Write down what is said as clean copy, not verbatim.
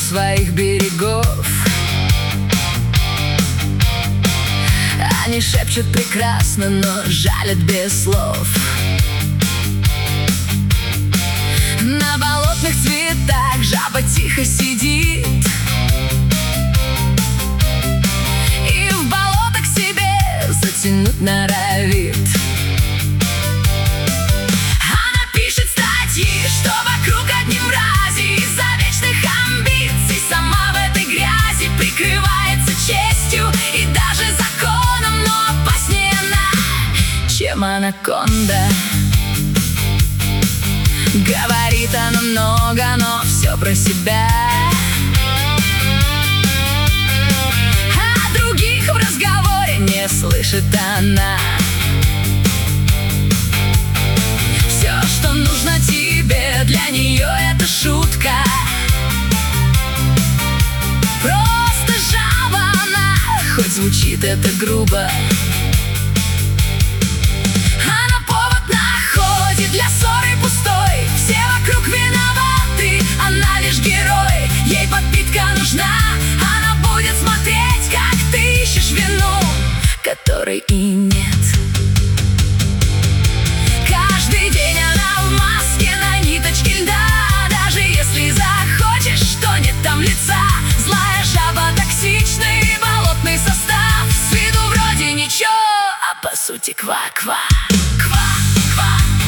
своих берегов. Они шепчут прекрасно, но жалят без слов. На болотных цветах жаба тихо сидит и в болото к себе затянуть норовит. Она пишет статьи, что вокруг одни мрази. Из-за вечных амбиций сама в этой грязи прикрывается честью и даже законом, но опаснее она, чем анаконда. Говорит она много, но все про себя. А других в разговоре не слышит она. Все, что нужно тебе, для нее это шутка. Просто жаба она, хоть звучит это грубо. Она повод находит для ссоры пустой. Все вокруг виноваты, она лишь герой. Ей подпитка нужна, она будет смотреть, как ты ищешь вину, которой и нет. Каждый день она в маске на ниточке льда. Даже если захочешь, что нет там лица. Злая жаба, токсичный болотный состав. С виду вроде ничего, а по сути ква-ква, ква-ква.